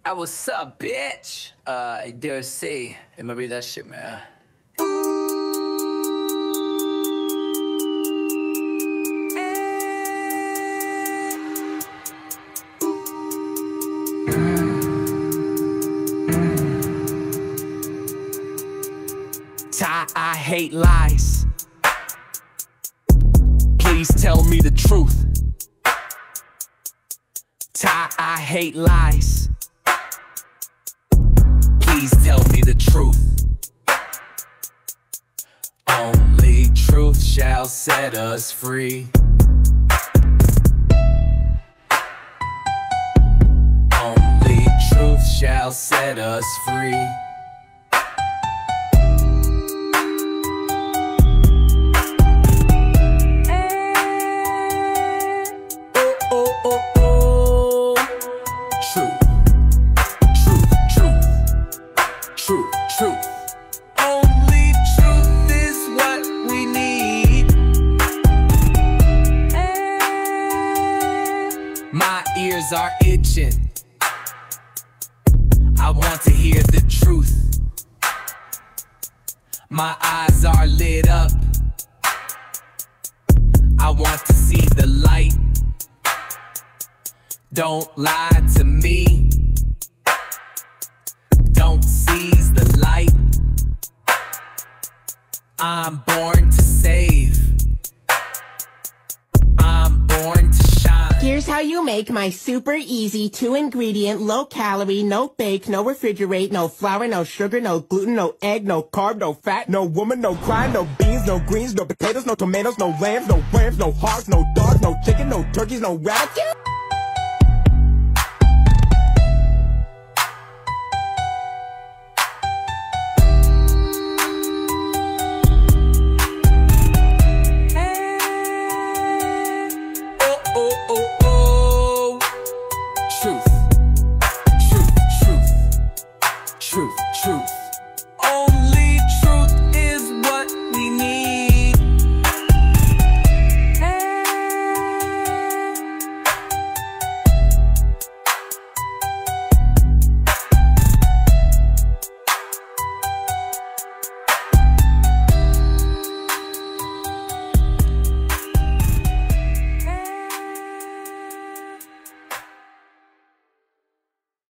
I what's up, bitch? I dare say, remember read that shit, man. Ty, I hate lies. Please tell me the truth. Ty, I hate lies. Please tell me the truth. Only truth shall set us free. Only truth shall set us free. Truth. Only truth is what we need. My ears are itching. I want to hear the truth. My eyes are lit up. I want to see the light. Don't lie to me. Don't seize the light. I'm born to save. I'm born to shine. Here's how you make my super easy 2-ingredient, low-calorie, no bake, no refrigerate, no flour, no sugar, no gluten, no egg, no carb, no fat, no woman, no crime, no beans, no greens, no potatoes, no tomatoes, no lambs, no rams, no hogs, no dogs, no chicken, no turkeys, no rabbits.